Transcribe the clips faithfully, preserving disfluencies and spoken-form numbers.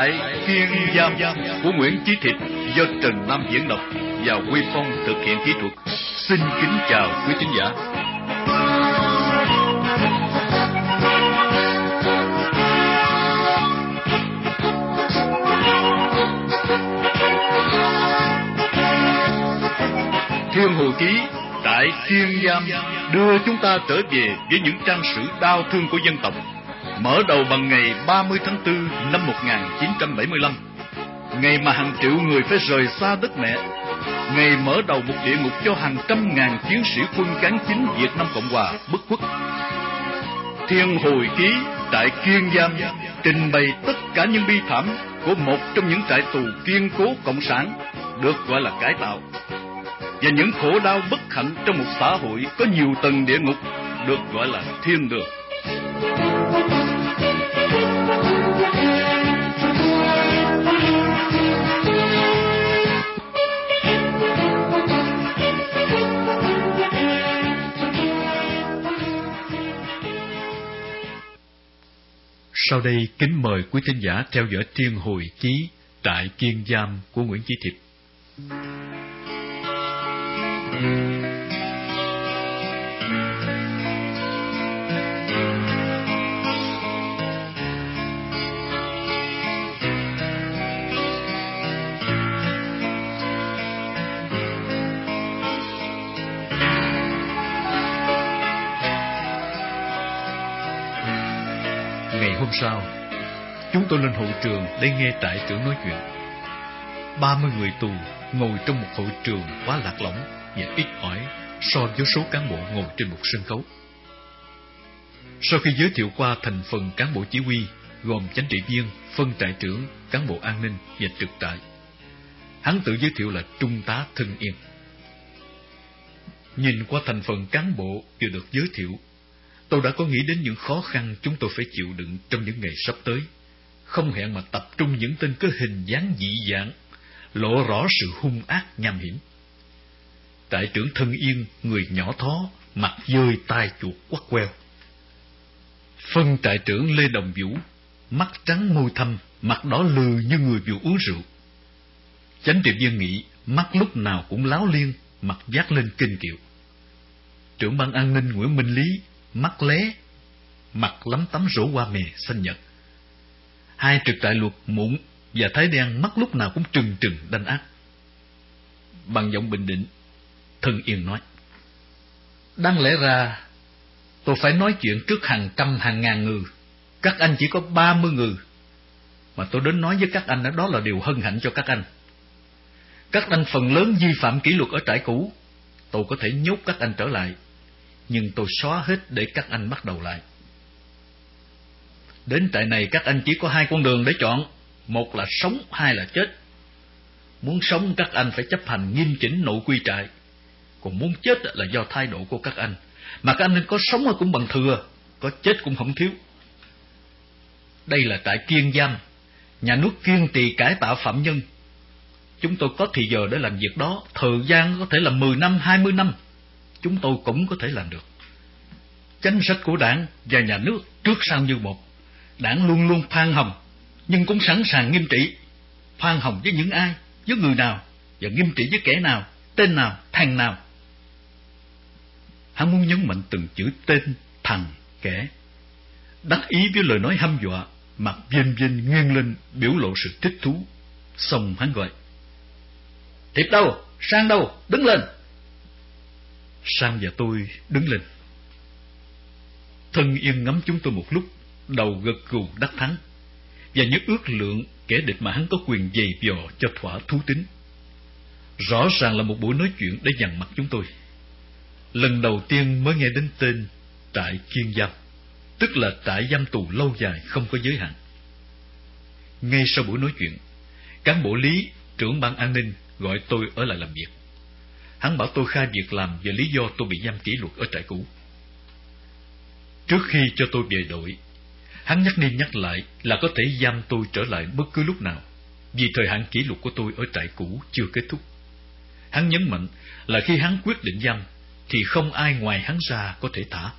Tại Kiên Giam của Nguyễn Chí Thiệp do Trần Nam diễn đọc và Huy Phong thực hiện kỹ thuật. Xin kính chào quý khán giả. Thiên Hồi Ký tại Kiên Giam đưa chúng ta trở về với những trang sử đau thương của dân tộc, mở đầu bằng ngày ba mươi tháng tư năm một nghìn chín trăm bảy mươi lăm, ngày mà hàng triệu người phải rời xa đất mẹ, ngày mở đầu một địa ngục cho hàng trăm ngàn chiến sĩ quân cán chính Việt Nam Cộng Hòa bất khuất. Thiên Hồi Ký tại Kiên Giam trình bày tất cả những bi thảm của một trong những trại tù kiên cố cộng sản được gọi là cải tạo, và những khổ đau bất hạnh trong một xã hội có nhiều tầng địa ngục được gọi là thiên đường. Sau đây kính mời quý thính giả theo dõi Thiên Hồi Ký tại Kiên Giam của Nguyễn Chí Thiệp. Ngày hôm sau, chúng tôi lên hội trường để nghe trại trưởng nói chuyện. Ba mươi người tù ngồi trong một hội trường quá lạc lõng và ít ỏi so với số cán bộ ngồi trên một sân khấu. Sau khi giới thiệu qua thành phần cán bộ chỉ huy gồm chánh trị viên, phân trại trưởng, cán bộ an ninh và trực trại, hắn tự giới thiệu là Trung tá Thân Yên. Nhìn qua thành phần cán bộ vừa được giới thiệu, tôi đã có nghĩ đến những khó khăn chúng tôi phải chịu đựng trong những ngày sắp tới, không hẹn mà tập trung những tên có hình dáng dị dạng, lộ rõ sự hung ác nham hiểm. Trại trưởng Thân Yên, người nhỏ thó, mặt dơi tai chuột quắt queo. Phân trại trưởng Lê Đồng Vũ, mắt trắng môi thâm, mặt đỏ lừ như người vừa uống rượu. Chánh trị viên Nghị, mắt lúc nào cũng láo liên, mặt vác lên kinh kiệu. Trưởng ban an ninh Nguyễn Minh Lý, mắt lé, mặt lấm tấm rổ hoa mè xanh nhật. Hai trực trại Luật Mụn và Thái Đen mắt lúc nào cũng trừng trừng đanh ác. Bằng giọng bình định, Thân Yên nói: đáng lẽ ra tôi phải nói chuyện trước hàng trăm hàng ngàn người, các anh chỉ có ba mươi người, mà tôi đến nói với các anh đó, đó là điều hân hạnh cho các anh. Các anh phần lớn vi phạm kỷ luật ở trại cũ, tôi có thể nhốt các anh trở lại, nhưng tôi xóa hết để các anh bắt đầu lại. Đến trại này các anh chỉ có hai con đường để chọn, một là sống, hai là chết. Muốn sống các anh phải chấp hành nghiêm chỉnh nội quy trại, còn muốn chết là do thái độ của các anh. Mà các anh nên có sống cũng bằng thừa, có chết cũng không thiếu. Đây là trại Kiên Giam, nhà nước kiên trì cải tạo phạm nhân. Chúng tôi có thì giờ để làm việc đó, thời gian có thể là mười năm, hai mươi năm, chúng tôi cũng có thể làm được. Chính sách của Đảng và nhà nước trước sau như một. Đảng luôn luôn khoan hồng, nhưng cũng sẵn sàng nghiêm trị. Khoan hồng với những ai, với người nào, và nghiêm trị với kẻ nào, tên nào, thằng nào. Hắn muốn nhấn mạnh từng chữ tên, thằng, kẻ. Đắc ý với lời nói hăm dọa, mặt vênh vênh nghiêng lên biểu lộ sự thích thú. Xong hắn gọi: Thiệp đâu, Sang đâu, đứng lên. Sang và tôi đứng lên. Thân Yên ngắm chúng tôi một lúc, đầu gật gù đắc thắng, và như ước lượng kẻ địch mà hắn có quyền giày vò cho thỏa thú tính. Rõ ràng là một buổi nói chuyện để dằn mặt chúng tôi. Lần đầu tiên mới nghe đến tên trại Kiên Giam, tức là trại giam tù lâu dài không có giới hạn. Ngay sau buổi nói chuyện, cán bộ Lý, trưởng ban an ninh gọi tôi ở lại làm việc. Hắn bảo tôi khai việc làm về lý do tôi bị giam kỷ luật ở trại cũ. Trước khi cho tôi về đội, hắn nhắc đi nhắc lại là có thể giam tôi trở lại bất cứ lúc nào, vì thời hạn kỷ luật của tôi ở trại cũ chưa kết thúc. Hắn nhấn mạnh là khi hắn quyết định giam thì không ai ngoài hắn ra có thể thả.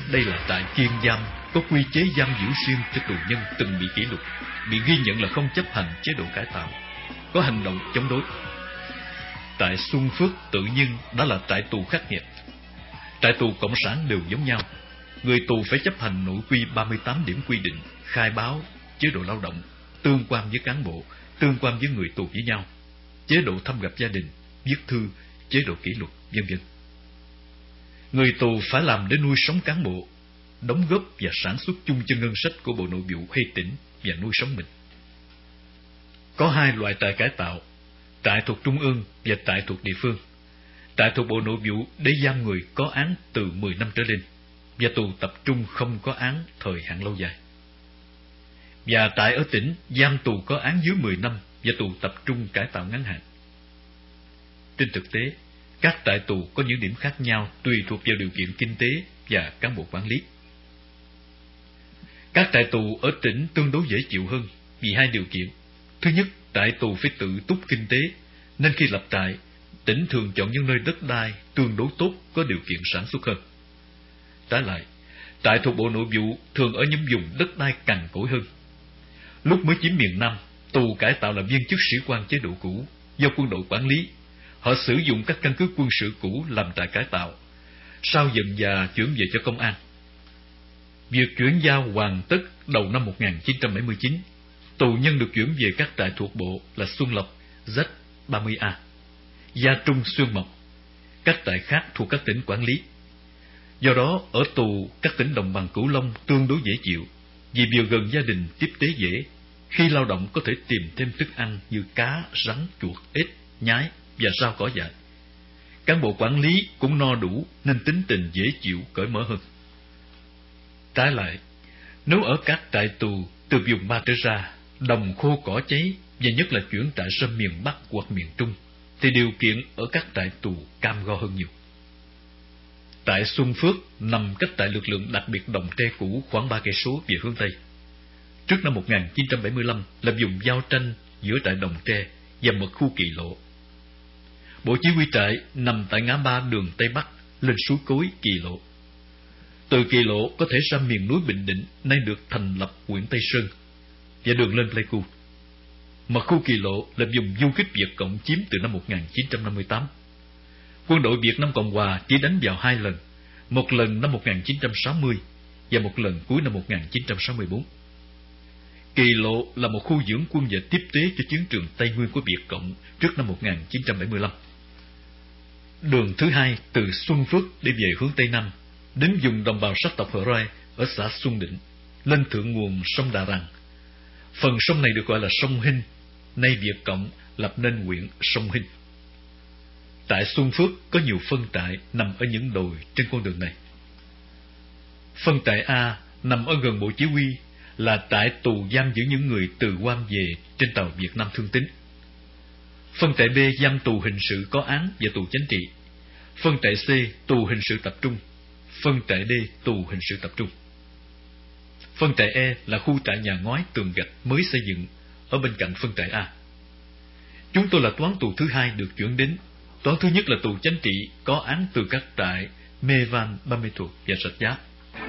đây là trại kiên giam, có quy chế giam giữ riêng cho tù nhân từng bị kỷ luật, bị ghi nhận là không chấp hành chế độ cải tạo, có hành động chống đối. Trại Xuân Phước tự nhiên đã là trại tù khắc nghiệt. Trại tù cộng sản đều giống nhau, người tù phải chấp hành nội quy ba mươi tám điểm quy định, khai báo, chế độ lao động, tương quan với cán bộ, tương quan với người tù với nhau, chế độ thăm gặp gia đình, viết thư, chế độ kỷ luật, vân vân. Người tù phải làm để nuôi sống cán bộ, đóng góp và sản xuất chung cho ngân sách của Bộ Nội vụ hay tỉnh và nuôi sống mình. Có hai loại trại cải tạo, trại thuộc trung ương và trại thuộc địa phương. Trại thuộc Bộ Nội vụ để giam người có án từ mười năm trở lên, và tù tập trung không có án thời hạn lâu dài. Và trại ở tỉnh giam tù có án dưới mười năm và tù tập trung cải tạo ngắn hạn. Trên thực tế, các trại tù có những điểm khác nhau tùy thuộc vào điều kiện kinh tế và cán bộ quản lý. Các trại tù ở tỉnh tương đối dễ chịu hơn vì hai điều kiện. Thứ nhất, trại tù phải tự túc kinh tế, nên khi lập trại, tỉnh thường chọn những nơi đất đai tương đối tốt, có điều kiện sản xuất hơn. Trái lại, trại thuộc Bộ Nội vụ thường ở những vùng đất đai cằn cỗi hơn. Lúc mới chiếm miền Nam, tù cải tạo là viên chức sĩ quan chế độ cũ, do quân đội quản lý. Họ sử dụng các căn cứ quân sự cũ làm trại cải tạo, sau dần dà chuyển về cho công an. Việc chuyển giao hoàn tất đầu năm một nghìn chín trăm bảy mươi chín, tù nhân được chuyển về các trại thuộc bộ là Xuân Lộc, Z ba mươi A, Gia Trung, Xuyên Mộc, các trại khác thuộc các tỉnh quản lý. Do đó, ở tù các tỉnh đồng bằng Cửu Long tương đối dễ chịu, vì vừa gần gia đình tiếp tế dễ, khi lao động có thể tìm thêm thức ăn như cá, rắn, chuột, ếch, nhái và rau cỏ dại. Cán bộ quản lý cũng no đủ nên tính tình dễ chịu, cởi mở hơn. Trái lại, nếu ở các trại tù từ vùng Ba trở ra, đồng khô cỏ cháy, và nhất là chuyển trại sang miền Bắc hoặc miền Trung, thì điều kiện ở các trại tù cam go hơn nhiều. Trại Xuân Phước nằm cách trại lực lượng đặc biệt Đồng Tre cũ khoảng ba cây số về hướng Tây. Trước năm một nghìn chín trăm bảy mươi lăm là vùng giao tranh giữa trại Đồng Tre và mật khu Kỳ Lộ. Bộ chỉ huy trại nằm tại ngã ba đường Tây Bắc lên suối Cối, Kỳ Lộ. Từ Kỳ Lộ có thể ra miền núi Bình Định, nay được thành lập huyện Tây Sơn, và đường lên Pleiku. Mật khu Kỳ Lộ là vùng du kích Việt Cộng chiếm từ năm một nghìn chín trăm năm mươi tám. Quân đội Việt Nam Cộng Hòa chỉ đánh vào hai lần, một lần năm một nghìn chín trăm sáu mươi và một lần cuối năm một nghìn chín trăm sáu mươi tư. Kỳ Lộ là một khu dưỡng quân và tiếp tế cho chiến trường Tây Nguyên của Việt Cộng trước năm một nghìn chín trăm bảy mươi lăm. Đường thứ hai từ Xuân Phước đi về hướng Tây Nam, đến vùng đồng bào sắc tộc Hờ Rai ở xã Xuân Định, lên thượng nguồn sông Đà Răng. Phần sông này được gọi là sông Hinh, nay Việt Cộng lập nên huyện Sông Hinh. Tại Xuân Phước có nhiều phân trại nằm ở những đồi trên con đường này. Phân trại A nằm ở gần bộ chỉ huy, là trại tù giam giữ những người từ Guam về trên tàu Việt Nam Thương Tín. Phân trại B giam tù hình sự có án và tù chính trị. Phân trại C tù hình sự tập trung. Phân trại D tù hình sự tập trung. Phân trại E là khu trại nhà ngói tường gạch mới xây dựng ở bên cạnh phân trại A. Chúng tôi là toán tù thứ hai được chuyển đến. Toán thứ nhất là tù chính trị có án từ các trại Mê Van, Ba Mê Thuột và Rạch Giá.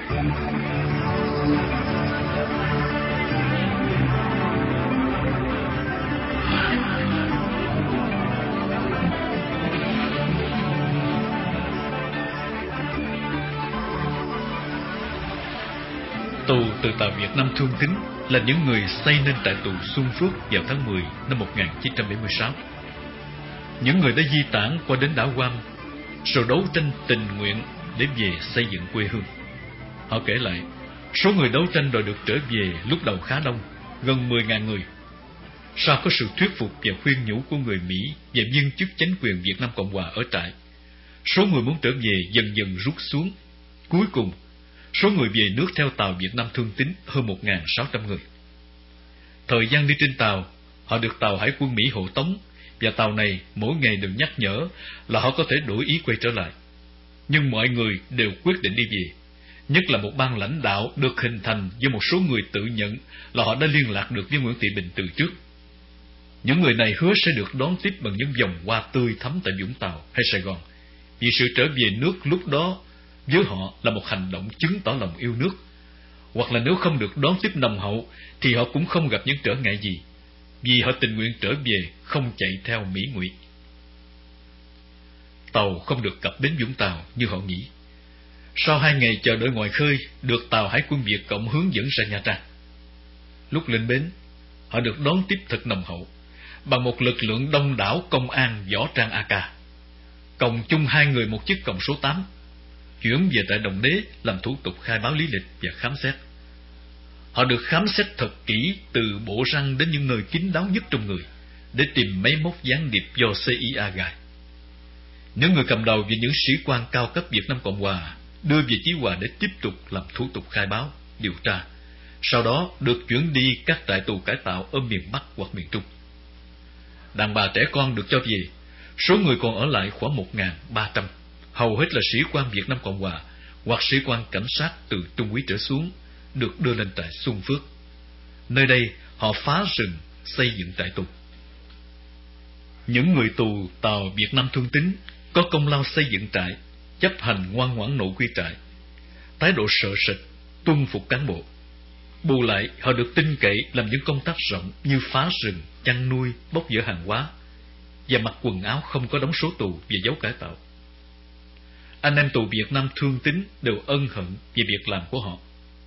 Tù từ tàu Việt Nam Thương Tín là những người xây nên trại tù Xuân Phước vào tháng mười năm một nghìn chín trăm bảy mươi sáu. Những người đã di tản qua đến đảo Guam, rồi đấu tranh tình nguyện để về xây dựng quê hương. Họ kể lại, số người đấu tranh đòi được trở về lúc đầu khá đông, gần mười nghìn người. Sau có sự thuyết phục và khuyên nhủ của người Mỹ và viên chức chính quyền Việt Nam Cộng Hòa ở trại, số người muốn trở về dần dần rút xuống. Cuối cùng, số người về nước theo tàu Việt Nam Thương Tín hơn một nghìn sáu trăm người. Thời gian đi trên tàu, họ được tàu Hải quân Mỹ hộ tống, và tàu này mỗi ngày đều nhắc nhở là họ có thể đổi ý quay trở lại. Nhưng mọi người đều quyết định đi về, nhất là một ban lãnh đạo được hình thành do một số người tự nhận là họ đã liên lạc được với Nguyễn Thị Bình từ trước. Những người này hứa sẽ được đón tiếp bằng những vòng hoa tươi thắm tại Vũng Tàu hay Sài Gòn, vì sự trở về nước lúc đó với họ là một hành động chứng tỏ lòng yêu nước. Hoặc là nếu không được đón tiếp nồng hậu thì họ cũng không gặp những trở ngại gì, vì họ tình nguyện trở về, không chạy theo Mỹ ngụy. Tàu không được cập bến Vũng Tàu như họ nghĩ. Sau hai ngày chờ đợi ngoài khơi, được tàu Hải quân Việt Cộng hướng dẫn ra Nha Trang. Lúc lên bến, họ được đón tiếp thật nồng hậu bằng một lực lượng đông đảo công an võ trang a ca, cộng chung hai người một chiếc còng số tám, chuyển về tại Đồng Đế làm thủ tục khai báo lý lịch và khám xét. Họ được khám xét thật kỹ từ bộ răng đến những nơi kín đáo nhất trong người, để tìm máy móc gián điệp do xê i a gài. Những người cầm đầu và những sĩ quan cao cấp Việt Nam Cộng Hòa đưa về Chí Hòa để tiếp tục làm thủ tục khai báo, điều tra, sau đó được chuyển đi các trại tù cải tạo ở miền Bắc hoặc miền Trung. Đàn bà trẻ con được cho về, số người còn ở lại khoảng một nghìn ba trăm, hầu hết là sĩ quan Việt Nam Cộng Hòa hoặc sĩ quan cảnh sát từ trung úy trở xuống, được đưa lên trại Xuân Phước. Nơi đây họ phá rừng, xây dựng trại tù. Những người tù tàu Việt Nam Thương Tín có công lao xây dựng trại, chấp hành ngoan ngoãn nội quy trại, thái độ sợ sệt, tuân phục cán bộ. Bù lại, họ được tin cậy làm những công tác rộng như phá rừng, chăn nuôi, bốc dỡ hàng hóa, và mặc quần áo không có đóng số tù và dấu cải tạo. Anh em tù Việt Nam Thương Tín đều ân hận về việc làm của họ.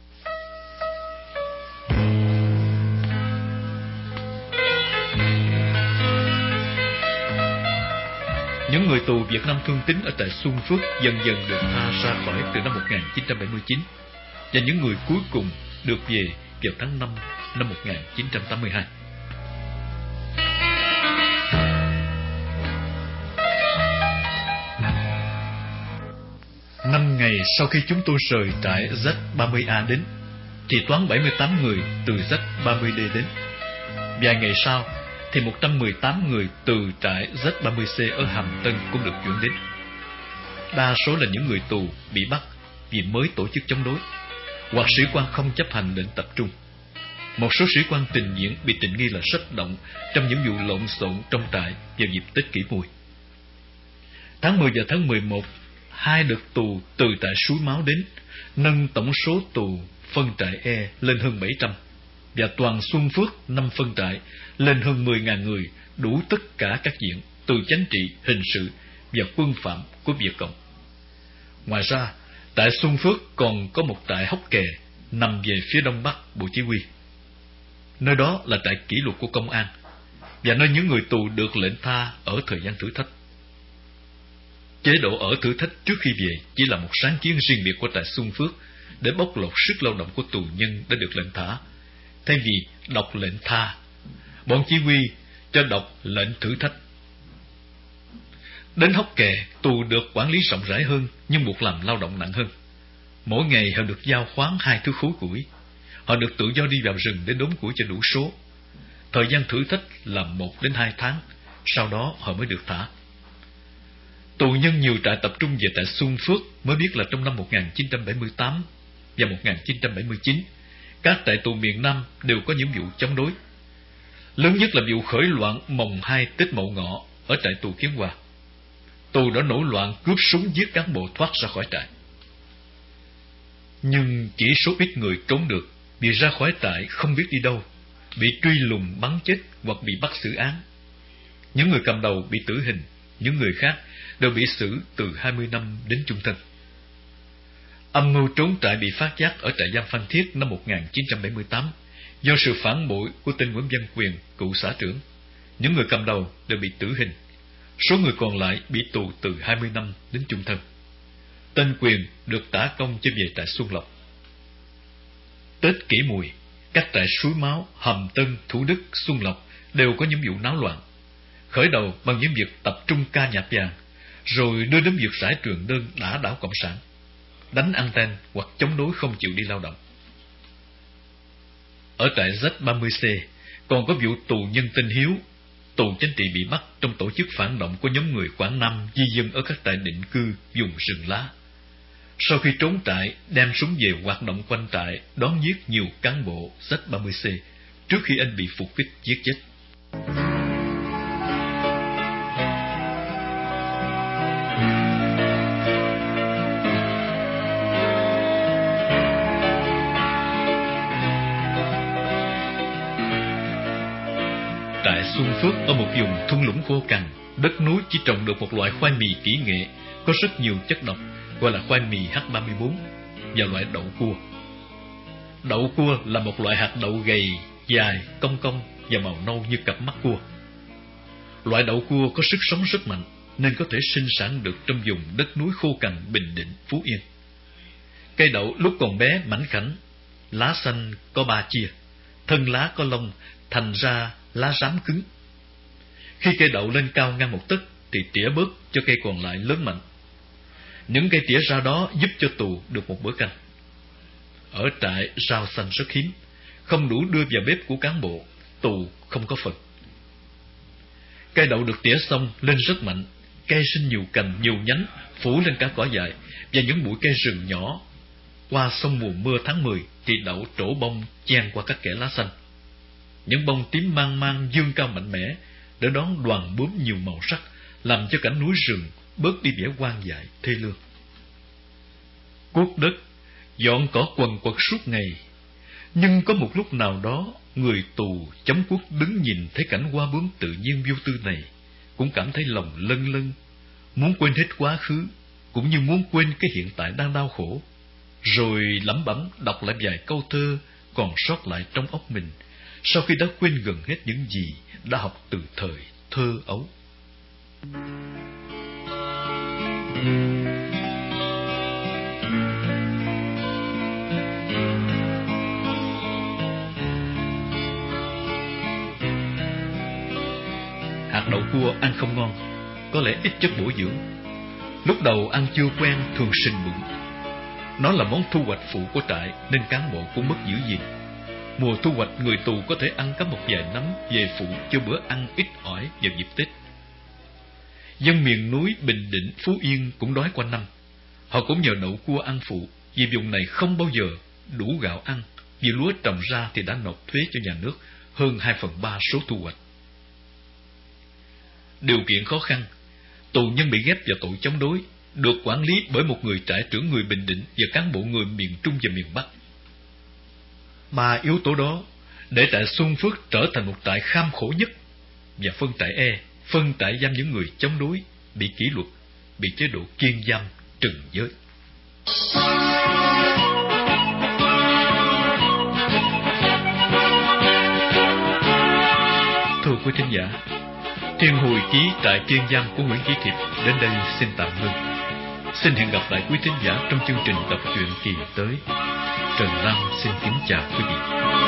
Những người tù Việt Nam Thương Tín ở tại Xuân Phước dần dần được tha ra khỏi từ năm một nghìn chín trăm bảy mươi chín, và những người cuối cùng được về vào tháng năm năm một nghìn chín trăm tám mươi hai. Năm ngày sau khi chúng tôi rời trại Z ba mươi A đến, thì toán bảy mươi tám người từ Z ba mươi D đến. Vài ngày sau thì một trăm mười tám người từ trại Z ba mươi C ở Hàm Tân cũng được chuyển đến. Đa số là những người tù bị bắt vì mới tổ chức chống đối, hoặc sĩ quan không chấp hành lệnh tập trung. Một số sĩ quan tình nguyện bị tình nghi là sách động trong những vụ lộn xộn trong trại vào dịp Tết Kỷ Mùi. Tháng mười và tháng mười một, hai đợt tù từ trại Suối Máu đến, nâng tổng số tù phân trại E lên hơn bảy trăm, và toàn Xuân Phước năm phân trại lên hơn mười nghìn người, đủ tất cả các diện từ chính trị, hình sự và quân phạm của Việt Cộng. Ngoài ra, tại Xuân Phước còn có một trại Hóc Kè nằm về phía đông bắc Bộ Chỉ huy. Nơi đó là trại kỷ luật của công an, và nơi những người tù được lệnh tha ở thời gian thử thách. Chế độ ở thử thách trước khi về chỉ là một sáng kiến riêng biệt của trại Xuân Phước để bóc lột sức lao động của tù nhân đã được lệnh thả. Thay vì đọc lệnh tha, bọn chỉ huy cho đọc lệnh thử thách. Đến Hóc Kè, tù được quản lý rộng rãi hơn nhưng buộc làm lao động nặng hơn. Mỗi ngày họ được giao khoán hai thứ khối củi. Họ được tự do đi vào rừng để đốn củi cho đủ số. Thời gian thử thách là một đến hai tháng, sau đó họ mới được thả. Tù nhân nhiều trại tập trung về trại Xuân Phước mới biết là trong năm một nghìn chín trăm bảy mươi tám và một nghìn chín trăm bảy mươi chín, các trại tù miền Nam đều có những vụ chống đối. Lớn nhất là vụ khởi loạn mồng hai Tết Mậu Ngọ ở trại tù Kiến Hòa. Tù đã nổi loạn cướp súng giết cán bộ thoát ra khỏi trại. Nhưng chỉ số ít người trốn được, bị ra khỏi trại không biết đi đâu, bị truy lùng bắn chết hoặc bị bắt xử án. Những người cầm đầu bị tử hình, những người khác đều bị xử từ hai mươi năm đến chung thân. Âm mưu trốn trại bị phát giác ở trại giam Phan Thiết năm một nghìn chín trăm bảy mươi tám do sự phản bội của tên Nguyễn Văn Quyền, cựu xã trưởng. Những người cầm đầu đều bị tử hình, số người còn lại bị tù từ hai mươi năm đến chung thân. Tên Quyền được tả công cho về trại Xuân Lộc. Tết Kỷ Mùi, các trại Suối Máu, Hàm Tân, Thủ Đức, Xuân Lộc đều có những vụ náo loạn, khởi đầu bằng những việc tập trung ca nhạc vàng, rồi đưa đến việc rải truyền đơn đả đảo cộng sản, đánh anten hoặc chống đối không chịu đi lao động. Ở trại Z ba mươi C còn có vụ tù nhân tên Hiếu, tù chính trị bị bắt trong tổ chức phản động của nhóm người Quảng Nam di dân ở các trại định cư vùng rừng lá. Sau khi trốn trại, đem súng về hoạt động quanh trại, đón giết nhiều cán bộ Z ba mươi C trước khi anh bị phục kích giết chết. Phước ở một vùng thung lũng khô cằn, đất núi chỉ trồng được một loại khoai mì kỹ nghệ có rất nhiều chất độc, gọi là khoai mì H ba mươi bốn, và loại đậu cua. Đậu cua là một loại hạt đậu gầy, dài, cong cong và màu nâu như cặp mắt cua. Loại đậu cua có sức sống rất mạnh, nên có thể sinh sản được trong vùng đất núi khô cằn Bình Định, Phú Yên. Cây đậu lúc còn bé mảnh khảnh, lá xanh có ba chia, thân lá có lông, thành ra lá rám cứng. Khi cây đậu lên cao ngang một tấc thì tỉa bớt cho cây còn lại lớn mạnh. Những cây tỉa ra đó giúp cho tù được một bữa canh. Ở trại rau xanh rất hiếm, không đủ đưa vào bếp của cán bộ, tù không có phần. Cây đậu được tỉa xong lên rất mạnh, cây sinh nhiều cành, nhiều nhánh, phủ lên cả cỏ dại và những bụi cây rừng nhỏ. Qua xong mùa mưa tháng mười thì đậu trổ bông chen qua các kẽ lá xanh. Những bông tím mang mang dương cao mạnh mẽ để đón đoàn bướm nhiều màu sắc, làm cho cảnh núi rừng bớt đi vẻ hoang dại thê lương. Cuốc đất, dọn cỏ quần quật suốt ngày, nhưng có một lúc nào đó, người tù chống cuốc đứng nhìn thấy cảnh hoa bướm tự nhiên vô tư này, cũng cảm thấy lòng lân lân, muốn quên hết quá khứ, cũng như muốn quên cái hiện tại đang đau khổ, rồi lẩm bẩm đọc lại vài câu thơ còn sót lại trong óc mình, sau khi đã quên gần hết những gì đã học từ thời thơ ấu. Hạt đậu cua ăn không ngon, có lẽ ít chất bổ dưỡng. Lúc đầu ăn chưa quen thường sình bụng. Nó là món thu hoạch phụ của trại nên cán bộ cũng mất giữ gìn. Mùa thu hoạch người tù có thể ăn cắp một vài nắm về phụ cho bữa ăn ít ỏi vào dịp Tết. Dân miền núi Bình Định, Phú Yên cũng đói quanh năm. Họ cũng nhờ đậu cua ăn phụ, vì vùng này không bao giờ đủ gạo ăn, vì lúa trồng ra thì đã nộp thuế cho nhà nước hơn hai phần ba số thu hoạch. Điều kiện khó khăn, tù nhân bị ghép vào tội chống đối, được quản lý bởi một người trại trưởng người Bình Định và cán bộ người miền Trung và miền Bắc. Ba yếu tố đó để trại Xuân Phước trở thành một trại kham khổ nhất, và phân trại E, phân trại giam những người chống đối, bị kỷ luật, bị chế độ kiên giam trừng giới. Thưa quý thính giả, Thiên Hồi ký trại kiên giam của Nguyễn Chí Thiệp đến đây xin tạm ngưng. Xin hẹn gặp lại quý thính giả trong chương trình đọc truyện kỳ tới. Trần Lam xin kính chào quý vị.